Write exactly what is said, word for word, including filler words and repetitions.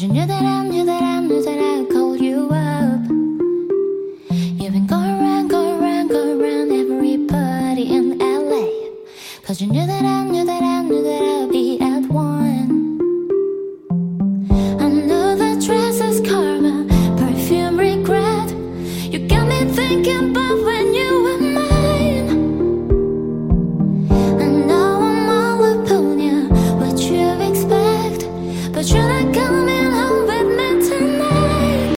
you knew that I knew that I knew that I'd call you up. You've been going around, going around, going around every party in L A. Cause you knew that I